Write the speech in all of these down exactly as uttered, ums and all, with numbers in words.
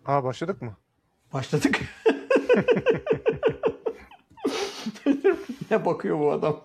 Aa, başladık mı? Başladık. Ne bakıyor bu adam?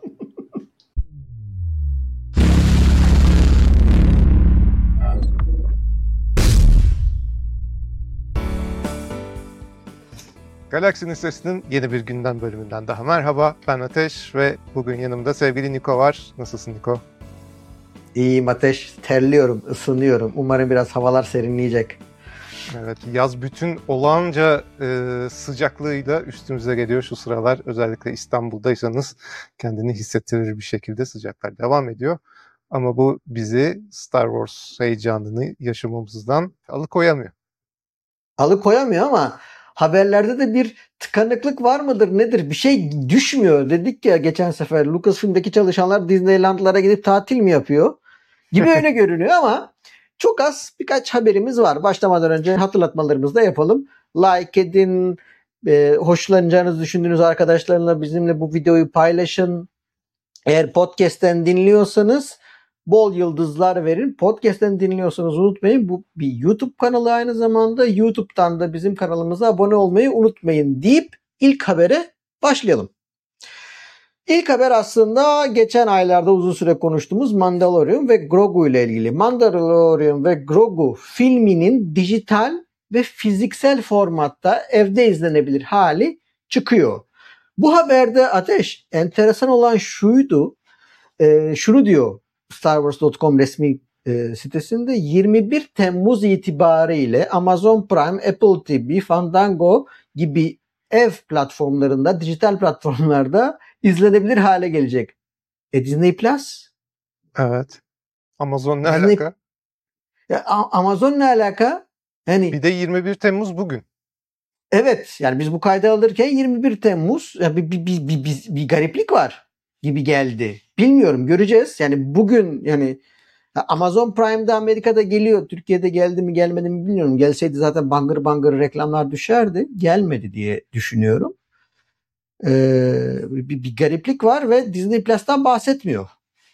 Galaksinin Sesi'nin yeni bir günden bölümünden daha merhaba. Ben Ateş ve bugün yanımda sevgili Niko var. Nasılsın Niko? İyiyim Ateş. Terliyorum, ısınıyorum. Umarım biraz havalar serinleyecek. Evet, yaz bütün olağanca e, sıcaklığıyla üstümüze geliyor şu sıralar. Özellikle İstanbul'daysanız kendini hissettirir bir şekilde sıcaklar devam ediyor. Ama bu bizi Star Wars heyecanını yaşamamızdan alıkoyamıyor. Alıkoyamıyor ama haberlerde de bir tıkanıklık var mıdır nedir? Bir şey düşmüyor. Dedik ya geçen sefer Lucasfilm'deki çalışanlar Disneyland'lara gidip tatil mi yapıyor? Gibi öyle görünüyor ama çok az birkaç haberimiz var. Başlamadan önce hatırlatmalarımızı da yapalım. Like edin, e, hoşlanacağınızı düşündüğünüz arkadaşlarınla bizimle bu videoyu paylaşın. Eğer podcast'ten dinliyorsanız bol yıldızlar verin. Podcast'ten dinliyorsanız unutmayın. Bu bir YouTube kanalı aynı zamanda. YouTube'dan da bizim kanalımıza abone olmayı unutmayın deyip ilk habere başlayalım. İlk haber aslında geçen aylarda uzun süre konuştuğumuz Mandalorian ve Grogu ile ilgili. Mandalorian ve Grogu filminin dijital ve fiziksel formatta evde izlenebilir hali çıkıyor. Bu haberde Ateş enteresan olan şuydu. E, şunu diyor Star Wars nokta com resmi e, sitesinde yirmi bir Temmuz itibariyle Amazon Prime, Apple T V, Fandango gibi ev platformlarında, dijital platformlarda izlenebilir hale gelecek. E Disney Plus? Evet. Amazon ne Disney... alaka? Ya, Amazon ne alaka? Yani Bir de yirmi bir Temmuz bugün. Evet, yani biz bu kaydı alırken yirmi bir Temmuz ya bir, bir, bir, bir, bir, bir gariplik var gibi geldi. Bilmiyorum, göreceğiz. Yani bugün yani Amazon Prime'da Amerika'da geliyor. Türkiye'de geldi mi gelmedi mi bilmiyorum. Gelseydi zaten bangır bangır reklamlar düşerdi. Gelmedi diye düşünüyorum. Ee, bir, bir gariplik var ve Disney Plus'tan bahsetmiyor.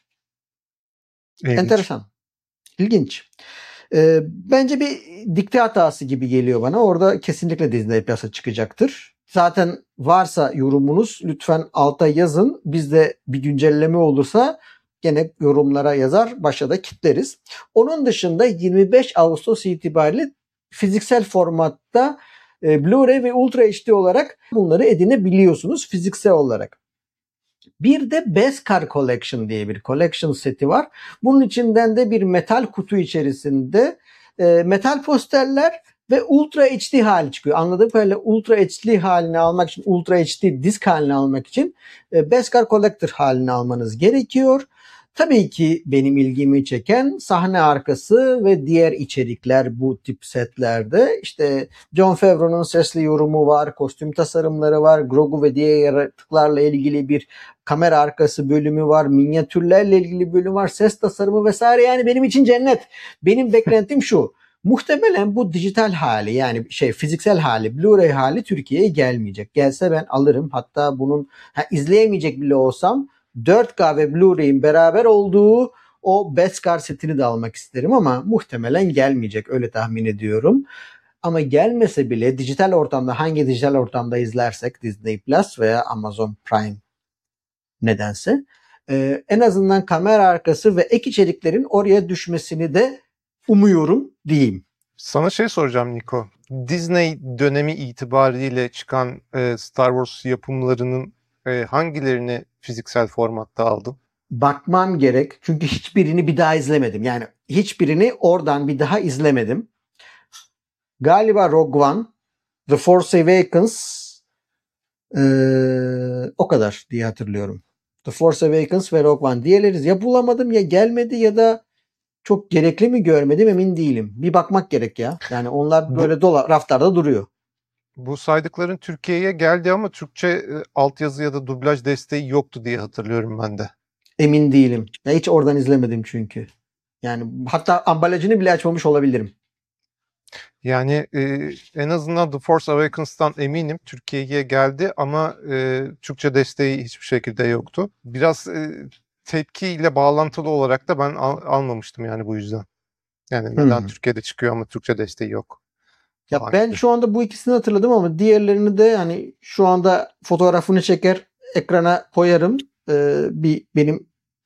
İlginç. Enteresan. İlginç. Ee, bence bir dikte hatası gibi geliyor bana. Orada kesinlikle Disney Plus'a çıkacaktır. Zaten varsa yorumunuz lütfen alta yazın. Bizde bir güncelleme olursa gene yorumlara yazar, başa da kitleriz. Onun dışında yirmi beş Ağustos itibariyle fiziksel formatta e, Blu-ray ve Ultra H D olarak bunları edinebiliyorsunuz fiziksel olarak. Bir de Beskar Collection diye bir collection seti var. Bunun içinden de bir metal kutu içerisinde e, metal posterler ve Ultra H D hali çıkıyor. Anladığım kadarıyla Ultra H D halini almak için, Ultra H D disk halini almak için e, Beskar Collector halini almanız gerekiyor. Tabii ki benim ilgimi çeken sahne arkası ve diğer içerikler bu tip setlerde. İşte Jon Favreau'nun sesli yorumu var, kostüm tasarımları var, Grogu ve diğer yaratıklarla ilgili bir kamera arkası bölümü var, minyatürlerle ilgili bölüm var, ses tasarımı vesaire. Yani benim için cennet. Benim beklentim şu. Muhtemelen bu dijital hali yani şey fiziksel hali, Blu-ray hali Türkiye'ye gelmeyecek. Gelse ben alırım. Hatta bunun ha, izleyemeyecek bile olsam dört K ve Blu-ray'in beraber olduğu o Beskar setini de almak isterim ama muhtemelen gelmeyecek. Öyle tahmin ediyorum. Ama gelmese bile dijital ortamda hangi dijital ortamda izlersek Disney Plus veya Amazon Prime nedense e, en azından kamera arkası ve ek içeriklerin oraya düşmesini de umuyorum diyeyim. Sana şey soracağım Niko. Disney dönemi itibariyle çıkan e, Star Wars yapımlarının e, hangilerini fiziksel formatta aldın? Bakmam gerek. Çünkü hiçbirini bir daha izlemedim. Yani hiçbirini oradan bir daha izlemedim. Galiba Rogue One, The Force Awakens e, o kadar diye hatırlıyorum. The Force Awakens ve Rogue One. Diğerleri ya bulamadım ya gelmedi ya da çok gerekli mi görmedim emin değilim. Bir bakmak gerek ya. Yani onlar böyle dola, raflarda duruyor. Bu saydıkların Türkiye'ye geldi ama Türkçe e, altyazı ya da dublaj desteği yoktu diye hatırlıyorum ben de. Emin değilim. Ya hiç oradan izlemedim çünkü. Yani hatta ambalajını bile açmamış olabilirim. Yani e, en azından The Force Awakens'tan eminim Türkiye'ye geldi ama e, Türkçe desteği hiçbir şekilde yoktu. Biraz e, tepkiyle bağlantılı olarak da ben al, almamıştım yani bu yüzden. Yani neden Hmm. Türkiye'de çıkıyor ama Türkçe desteği yok Ya falan ben gibi. şu anda bu ikisini hatırladım ama diğerlerini de hani şu anda fotoğrafını çeker ekrana koyarım. Ee, bir benim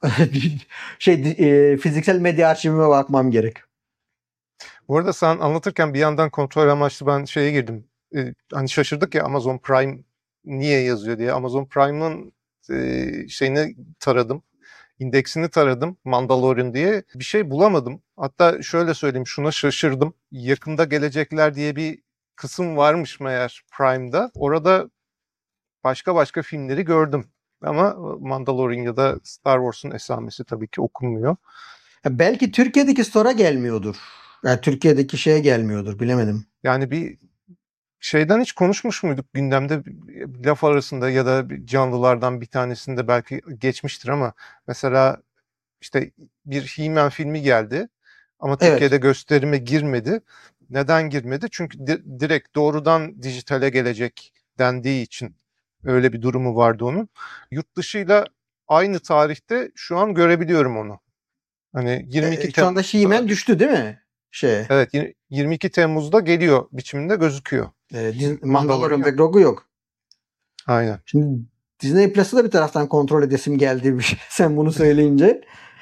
şey e, fiziksel medya arşivime bakmam gerek. Bu arada sen anlatırken bir yandan kontrol amaçlı ben şeye girdim. Ee, hani şaşırdık ya Amazon Prime niye yazıyor diye. Amazon Prime'ın e, şeyini taradım. İndeksini taradım Mandalorian diye. Bir şey bulamadım. Hatta şöyle söyleyeyim şuna şaşırdım. Yakında gelecekler diye bir kısım varmış meğer Prime'da. Orada başka başka filmleri gördüm. Ama Mandalorian ya da Star Wars'un esamesi tabii ki okunmuyor. Ya belki Türkiye'deki store'a gelmiyordur. Yani Türkiye'deki şeye gelmiyordur bilemedim. Yani bir şeyden hiç konuşmuş muyduk gündemde bir laf arasında ya da bir canlılardan bir tanesinde belki geçmiştir ama mesela işte bir He-Man filmi geldi ama Evet. Türkiye'de gösterime girmedi. Neden girmedi? Çünkü di- direkt doğrudan dijitale gelecek dendiği için öyle bir durumu vardı onun. Yurt dışıyla aynı tarihte şu an görebiliyorum onu. Hani E, yirmi iki e, şu anda Temmuz'da He-Man düştü değil mi? Şey, evet yirmi iki Temmuz'da geliyor biçiminde gözüküyor. e, Dis- Mandalorian Mandalorian ve yok. Grogu yok. Aynen. Şimdi Disney Plus'ı da bir taraftan kontrol edesim geldi bir şey. Sen bunu söyleyince.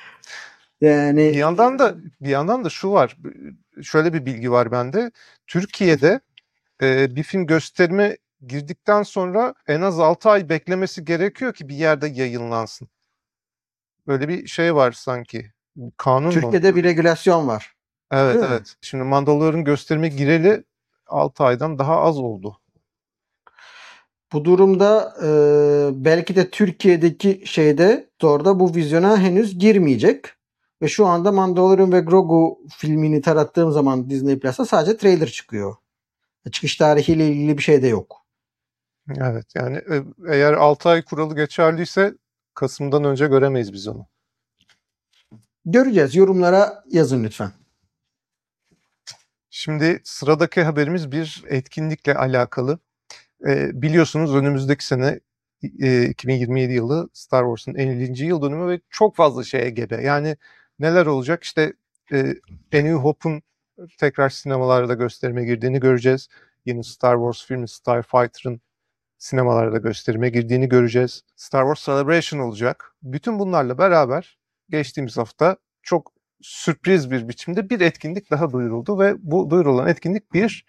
Bir Yani yandan da bir yandan da şu var. Şöyle bir bilgi var bende. Türkiye'de e, bir film gösterime girdikten sonra en az altı ay beklemesi gerekiyor ki bir yerde yayınlansın. Böyle bir şey var sanki. Kanun mu? Türkiye'de bir regülasyon var. Evet, Değil mi? evet. Şimdi Mandalorian gösterime gireli altı aydan daha az oldu. Bu durumda e, belki de Türkiye'deki şeyde orada bu vizyona henüz girmeyecek. Ve şu anda Mandalorian ve Grogu filmini tarattığım zaman Disney Plus'a sadece trailer çıkıyor. Çıkış tarihiyle ilgili bir şey de yok. Evet, yani e, eğer altı ay kuralı geçerliyse Kasım'dan önce göremeyiz biz onu. Göreceğiz. Yorumlara yazın lütfen. Şimdi sıradaki haberimiz bir etkinlikle alakalı. E, biliyorsunuz önümüzdeki sene e, iki bin yirmi yedi yılı Star Wars'un ellinci yıl dönümü ve çok fazla şeye gebe. Yani neler olacak? İşte e, A New Hope'un tekrar sinemalarda gösterime girdiğini göreceğiz. Yeni Star Wars filmi Starfighter'ın sinemalarda gösterime girdiğini göreceğiz. Star Wars Celebration olacak. Bütün bunlarla beraber geçtiğimiz hafta çok sürpriz bir biçimde bir etkinlik daha duyuruldu ve bu duyurulan etkinlik bir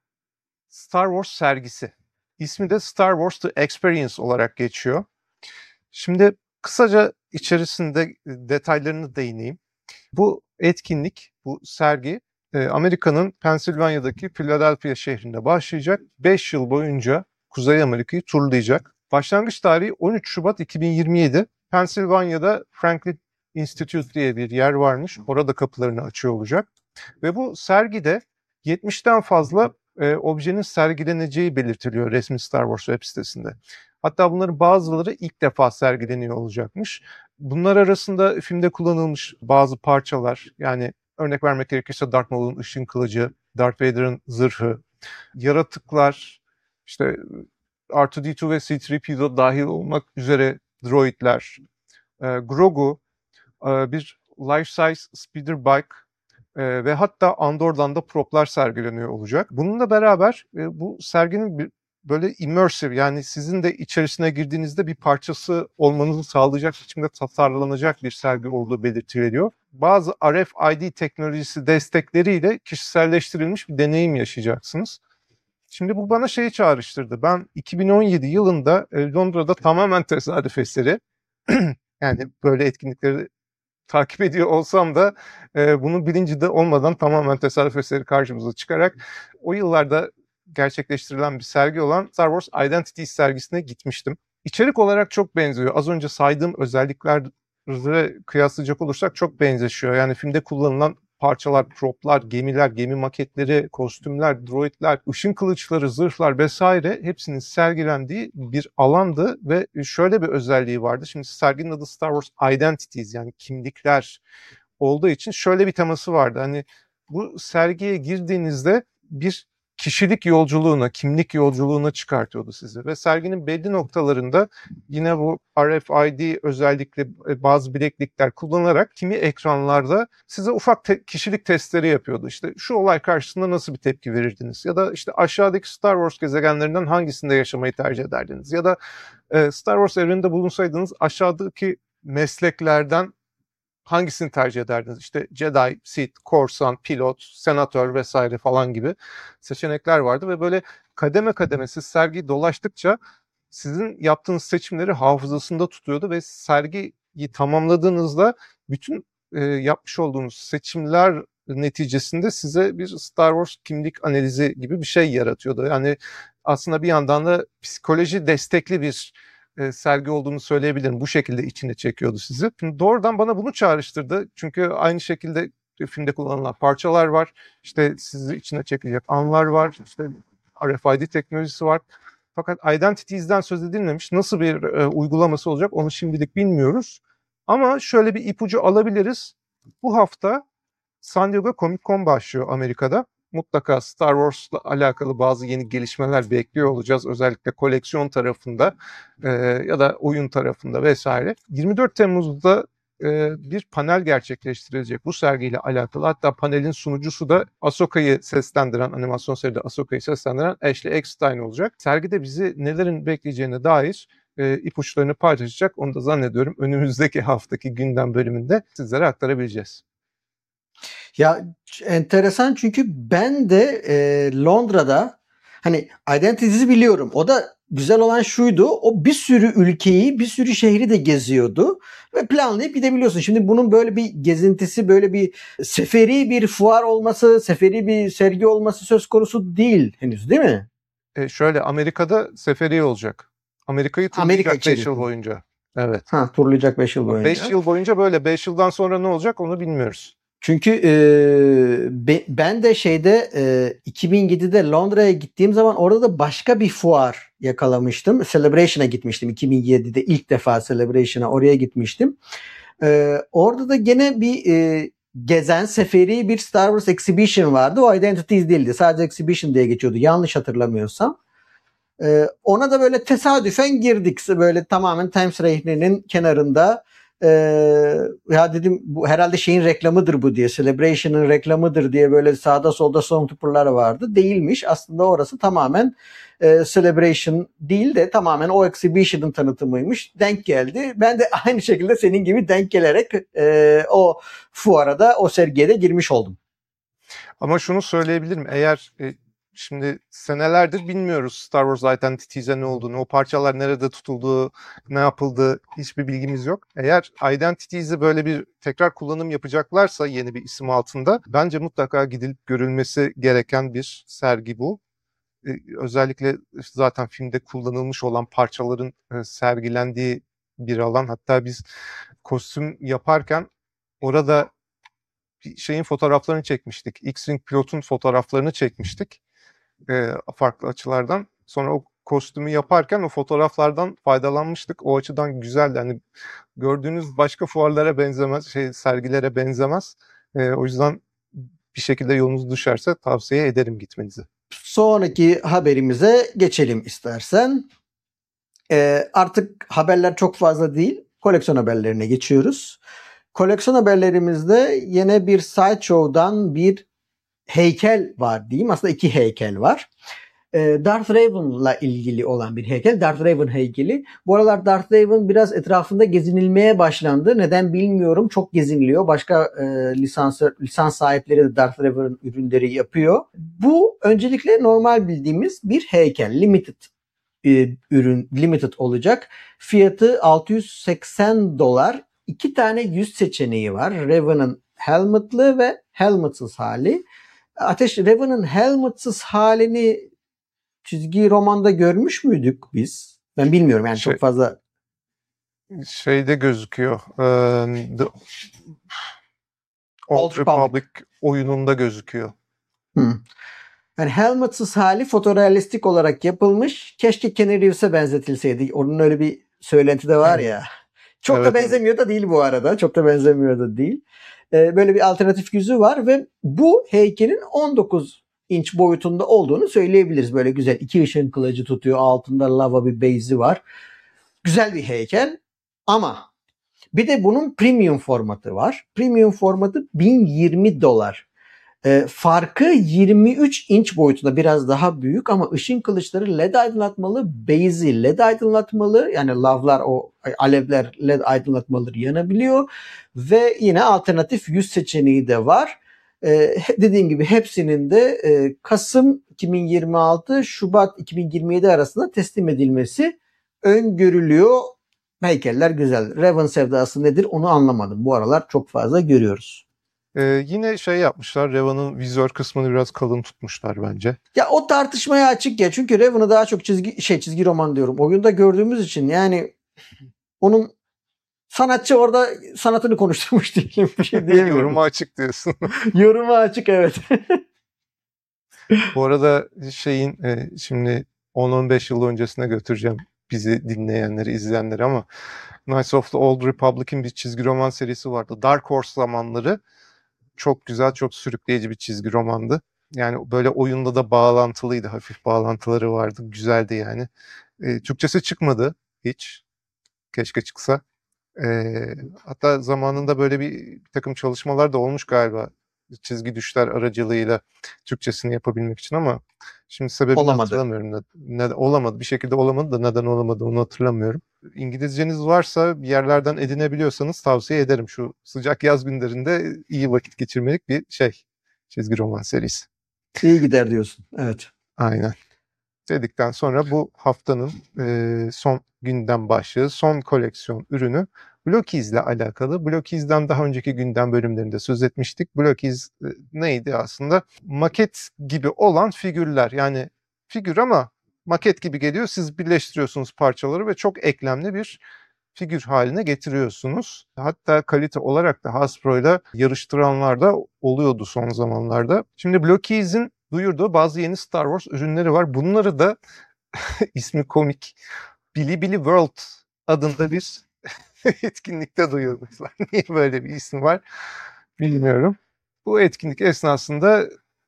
Star Wars sergisi. İsmi de Star Wars The Experience olarak geçiyor. Şimdi kısaca içerisinde detaylarını değineyim. Bu etkinlik, bu sergi e, Amerika'nın Pennsylvania'daki Philadelphia şehrinde başlayacak. beş yıl boyunca Kuzey Amerika'yı turlayacak. Başlangıç tarihi on üç Şubat iki bin yirmi yedi. Pennsylvania'da Franklin Institute diye bir yer varmış. Orada kapılarını açıyor olacak. Ve bu sergide yetmişten fazla e, objenin sergileneceği belirtiliyor resmi Star Wars web sitesinde. Hatta bunların bazıları ilk defa sergileniyor olacakmış. Bunlar arasında filmde kullanılmış bazı parçalar, yani örnek vermek gerekirse Darth Maul'un ışın kılıcı, Darth Vader'ın zırhı, yaratıklar, işte R iki D iki ve C üç P O dahil olmak üzere droidler, e, Grogu, e, bir life size speeder bike e, ve hatta Andor'dan da proplar sergileniyor olacak. Bununla beraber e, bu serginin bir böyle immersive, yani sizin de içerisine girdiğinizde bir parçası olmanızı sağlayacak biçimde tasarlanacak bir sergi olduğu belirtiliyor. Bazı R F I D teknolojisi destekleriyle kişiselleştirilmiş bir deneyim yaşayacaksınız. Şimdi bu bana şeyi çağrıştırdı. Ben iki bin on yedi yılında e, Londra'da tamamen tesadüf eseri yani böyle etkinlikleri takip ediyor olsam da e, bunun bilincinde olmadan tamamen tesadüf eseri karşımıza çıkarak o yıllarda gerçekleştirilen bir sergi olan Star Wars Identities sergisine gitmiştim. İçerik olarak çok benziyor. Az önce saydığım özelliklerle kıyaslayacak olursak çok benzeşiyor. Yani filmde kullanılan parçalar, proplar, gemiler, gemi maketleri, kostümler, droidler, ışın kılıçları, zırhlar vesaire hepsinin sergilendiği bir alandı ve şöyle bir özelliği vardı. Şimdi serginin adı Star Wars Identities, yani kimlikler olduğu için şöyle bir teması vardı. Hani bu sergiye girdiğinizde bir kişilik yolculuğuna, kimlik yolculuğuna çıkartıyordu sizi. Ve serginin belli noktalarında yine bu R F I D özellikle bazı bileklikler kullanarak kimi ekranlarda size ufak te- kişilik testleri yapıyordu. İşte şu olay karşısında nasıl bir tepki verirdiniz? Ya da işte aşağıdaki Star Wars gezegenlerinden hangisinde yaşamayı tercih ederdiniz? Ya da e, Star Wars evreninde bulunsaydınız aşağıdaki mesleklerden hangisini tercih ederdiniz? İşte Jedi, Sith, korsan, pilot, senatör vesaire falan gibi seçenekler vardı ve böyle kademe kademe siz sergiyi dolaştıkça sizin yaptığınız seçimleri hafızasında tutuyordu ve sergiyi tamamladığınızda bütün e, yapmış olduğunuz seçimler neticesinde size bir Star Wars kimlik analizi gibi bir şey yaratıyordu. Yani aslında bir yandan da psikoloji destekli bir e, sergi olduğunu söyleyebilirim. Bu şekilde içine çekiyordu sizi. Şimdi doğrudan bana bunu çağrıştırdı. Çünkü aynı şekilde filmde kullanılan parçalar var. İşte sizi içine çekecek anlar var. İşte R F I D teknolojisi var. Fakat Identities'den söz edilmemiş. Nasıl bir e, uygulaması olacak onu şimdilik bilmiyoruz. Ama şöyle bir ipucu alabiliriz. Bu hafta San Diego Comic Con başlıyor Amerika'da. Mutlaka Star Wars'la alakalı bazı yeni gelişmeler bekliyor olacağız. Özellikle koleksiyon tarafında e, ya da oyun tarafında vesaire. yirmi dört Temmuz'da e, bir panel gerçekleştirilecek bu sergiyle alakalı. Hatta panelin sunucusu da Ahsoka'yı seslendiren, animasyon seride Ahsoka'yı seslendiren Ashley Eckstein olacak. Sergide bizi nelerin bekleyeceğine dair e, ipuçlarını paylaşacak. Onu da zannediyorum önümüzdeki haftaki gündem bölümünde sizlere aktarabileceğiz. Ya enteresan çünkü ben de e, Londra'da hani Identities'i biliyorum. O da güzel olan şuydu. O bir sürü ülkeyi, bir sürü şehri de geziyordu ve planlayıp gidebiliyorsun. Şimdi bunun böyle bir gezintisi, böyle bir seferi bir fuar olması, seferi bir sergi olması söz konusu değil henüz, değil mi? E, şöyle Amerika'da seferi olacak. Amerika'yı Amerika turlayacak beş yıl içerisinde. boyunca. Evet. Ha, turlayacak beş yıl Ama beş boyunca. yıl boyunca böyle. beş yıldan sonra ne olacak onu bilmiyoruz. Çünkü e, be, ben de şeyde e, iki bin yedide Londra'ya gittiğim zaman orada da başka bir fuar yakalamıştım. Celebration'a gitmiştim. iki bin yedide ilk defa Celebration'a oraya gitmiştim. E, orada da gene bir e, gezen seferi bir Star Wars Exhibition vardı. O Identities değildi. Sadece Exhibition diye geçiyordu. Yanlış hatırlamıyorsam. E, ona da böyle tesadüfen girdik. Böyle tamamen Times Square'nin kenarında. Ee, ya dedim bu herhalde şeyin reklamıdır bu diye, Celebration'ın reklamıdır diye böyle sağda solda Stormtrooper'lar vardı. Değilmiş. Aslında orası tamamen e, Celebration değil de tamamen o Exhibition'ın tanıtımıymış. Denk geldi. Ben de aynı şekilde senin gibi denk gelerek e, o fuara da o sergiye de girmiş oldum. Ama şunu söyleyebilirim. Eğer e, şimdi senelerdir bilmiyoruz Star Wars Identities'e ne olduğunu, o parçalar nerede tutulduğu, ne yapıldığı hiçbir bilgimiz yok. Eğer Identities'e böyle bir tekrar kullanım yapacaklarsa yeni bir isim altında bence mutlaka gidilip görülmesi gereken bir sergi bu. E, özellikle zaten filmde kullanılmış olan parçaların e, sergilendiği bir alan. Hatta biz kostüm yaparken orada bir şeyin fotoğraflarını çekmiştik. X-Wing pilotun fotoğraflarını çekmiştik e, farklı açılardan. Sonra o kostümü yaparken o fotoğraflardan faydalanmıştık. O açıdan güzeldi. Yani gördüğünüz başka fuarlara benzemez, şey sergilere benzemez. E, o yüzden bir şekilde yolunuz düşerse tavsiye ederim gitmenizi. Sonraki haberimize geçelim istersen. Ee, artık haberler çok fazla değil. Koleksiyon haberlerine geçiyoruz. Koleksiyon haberlerimizde yine bir sideshow'dan bir heykel var diyeyim. Aslında iki heykel var. Ee, Darth Raven'la ilgili olan bir heykel. Darth Raven heykeli. Bu aralar Darth Raven biraz etrafında gezinilmeye başlandı. Neden bilmiyorum. Çok geziniliyor. Başka e, lisans, lisans sahipleri de Darth Raven ürünleri yapıyor. Bu öncelikle normal bildiğimiz bir heykel. Limited ürün, limited olacak. Fiyatı altı yüz seksen dolar. İki tane yüz seçeneği var. Raven'ın helmetlı ve helmetsız hali. Ateş, Raven'ın helmetsız halini çizgi romanda görmüş müydük biz? Ben bilmiyorum yani şey, çok fazla. Şeyde gözüküyor. Um, The Old Republic oyununda gözüküyor. Hmm. Yani helmetsız hali fotorealistik olarak yapılmış. Keşke Keanu Reeves'e benzetilseydi. Onun öyle bir söylenti de var ya. Çok evet. da benzemiyor da değil bu arada. Çok da benzemiyor da değil. Ee, böyle bir alternatif yüzü var ve bu heykelin on dokuz inç boyutunda olduğunu söyleyebiliriz. Böyle güzel iki ışın kılıcı tutuyor. Altında lava bir base'i var. Güzel bir heykel ama bir de bunun premium formatı var. Premium formatı bin yirmi dolar. E, farkı yirmi üç inç boyutunda, biraz daha büyük ama ışın kılıçları led aydınlatmalı, base'i led aydınlatmalı, yani lavlar, o alevler led aydınlatmaları yanabiliyor ve yine alternatif yüz seçeneği de var. E, dediğim gibi hepsinin de e, Kasım iki bin yirmi altı Şubat iki bin yirmi yedi arasında teslim edilmesi öngörülüyor. Heykeller güzel. Raven sevdası nedir onu anlamadım. Bu aralar çok fazla görüyoruz. Ee, yine şey yapmışlar. Reva'nın vizör kısmını biraz kalın tutmuşlar bence. Ya o tartışmaya açık ya. Çünkü Raven'ı daha çok çizgi şey çizgi roman diyorum. Oyunda gördüğümüz için yani onun sanatçı orada sanatını konuşturmuş diyelim, bir şey diyemiyorum. Yoruma açık diyorsun. Yoruma açık, evet. Bu arada şeyin e, şimdi on on beş yıl öncesine götüreceğim bizi dinleyenleri, izleyenleri ama Knights of the Old Republic'in bir çizgi roman serisi vardı. Dark Horse zamanları. Çok güzel, çok sürükleyici bir çizgi romandı. Yani böyle oyunda da bağlantılıydı. Hafif bağlantıları vardı. Güzeldi yani. E, Türkçesi çıkmadı hiç. Keşke çıksa. E, hatta zamanında böyle bir, bir takım çalışmalar da olmuş galiba. Çizgi düşler aracılığıyla Türkçesini yapabilmek için ama şimdi sebebini Olamadı. hatırlamıyorum. Ne, ne, olamadı. Bir şekilde olamadı da neden olamadı onu hatırlamıyorum. İngilizceniz varsa bir yerlerden edinebiliyorsanız tavsiye ederim. Şu sıcak yaz günlerinde iyi vakit geçirmelik bir şey. Çizgi roman serisi. İyi gider diyorsun. Evet. Aynen. Dedikten sonra bu haftanın e, son gündem başlığı, son koleksiyon ürünü Blockies ile alakalı. Blockies'den daha önceki gündem bölümlerinde söz etmiştik. Blockies e, neydi aslında? Maket gibi olan figürler. Yani figür ama maket gibi geliyor. Siz birleştiriyorsunuz parçaları ve çok eklemli bir figür haline getiriyorsunuz. Hatta kalite olarak da Hasbro ile yarıştıranlar da oluyordu son zamanlarda. Şimdi Blockies'in duyurduğu bazı yeni Star Wars ürünleri var. Bunları da ismi komik Bilibili World adında bir etkinlikte duyurmuşlar. Niye böyle bir isim var bilmiyorum. Bu etkinlik esnasında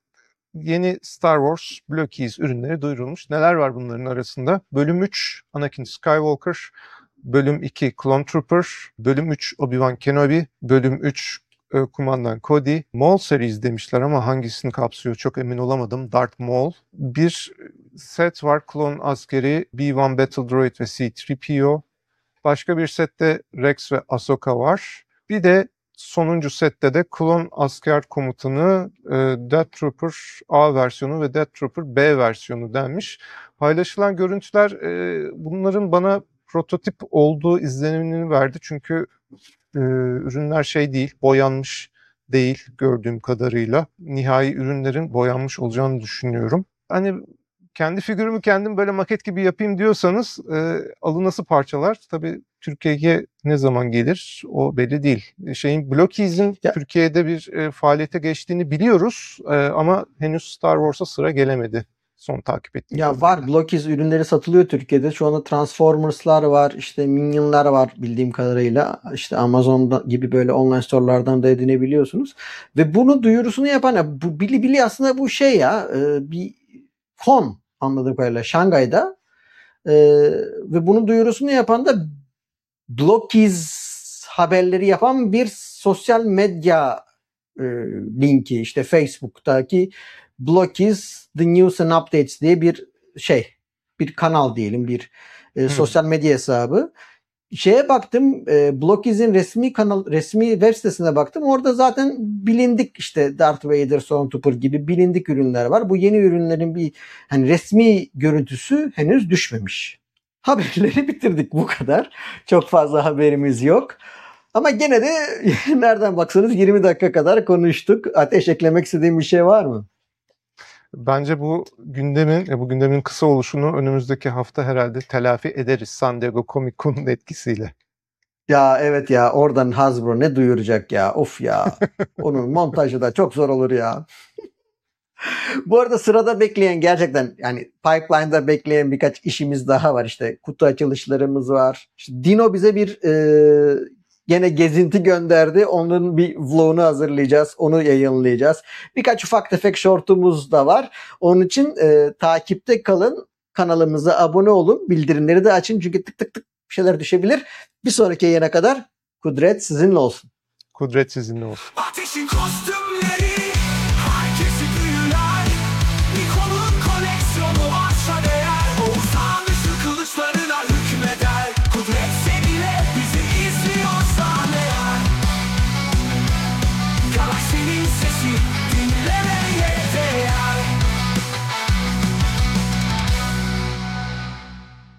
yeni Star Wars Blockies ürünleri duyurulmuş. Neler var bunların arasında? Bölüm üç Anakin Skywalker, Bölüm iki Clone Trooper, Bölüm üç Obi-Wan Kenobi, Bölüm üç e, Kumandan Cody, Maul Series demişler ama hangisini kapsıyor çok emin olamadım. Darth Maul. Bir set var klon askeri B bir Battle Droid ve C üç P O. Başka bir sette Rex ve Ahsoka var. Bir de sonuncu sette de klon asker komutanı e, Death Trooper A versiyonu ve Death Trooper B versiyonu denmiş. Paylaşılan görüntüler e, bunların bana prototip olduğu izlenimini verdi. Çünkü e, ürünler şey değil, boyanmış değil gördüğüm kadarıyla. Nihai ürünlerin boyanmış olacağını düşünüyorum. Hani kendi figürümü kendim böyle maket gibi yapayım diyorsanız e, alınası parçalar tabii Türkiye'ye ne zaman gelir o belli değil. Şeyin Blockies'in Türkiye'de bir e, faaliyete geçtiğini biliyoruz e, ama henüz Star Wars'a sıra gelemedi. Son takip ettiğim. Ya var, Blockies ürünleri satılıyor Türkiye'de. Şu anda Transformers'lar var, işte Minion'lar var bildiğim kadarıyla. İşte Amazon gibi böyle online store'lardan da edinebiliyorsunuz. Ve bunu duyurusunu yapan ya, bu Bilibili aslında bu şey ya e, bir kon anladığım kadarıyla Şangay'da e, ve bunun duyurusunu yapan da Blockies haberleri yapan bir sosyal medya e, linki, işte Facebook'taki Blockies The News and Updates diye bir şey, bir kanal diyelim, bir e, hmm. sosyal medya hesabı. Şeye baktım, e, Blockies'in resmi kanal, resmi web sitesine baktım. Orada zaten bilindik işte Darth Vader, Stormtrooper gibi bilindik ürünler var. Bu yeni ürünlerin bir hani resmi görüntüsü henüz düşmemiş. Haberleri bitirdik, bu kadar. Çok fazla haberimiz yok. Ama gene de nereden baksanız yirmi dakika kadar konuştuk. Ateş, eklemek istediğin bir şey var mı? Bence bu gündemin, bu gündemin kısa oluşunu önümüzdeki hafta herhalde telafi ederiz San Diego Comic Con'un etkisiyle. Ya evet ya, oradan Hasbro ne duyuracak ya, of ya. Onun montajı da çok zor olur ya. Bu arada sırada bekleyen, gerçekten yani pipeline'da bekleyen birkaç işimiz daha var. İşte kutu açılışlarımız var. İşte Dino bize bir e, gene gezinti gönderdi. Onun bir vlogunu hazırlayacağız. Onu yayınlayacağız. Birkaç ufak tefek shortumuz da var. Onun için e, takipte kalın. Kanalımıza abone olun. Bildirimleri de açın. Çünkü tık tık tık bir şeyler düşebilir. Bir sonraki yayına kadar kudret sizinle olsun. Kudret sizinle olsun. Ateşin kostümleri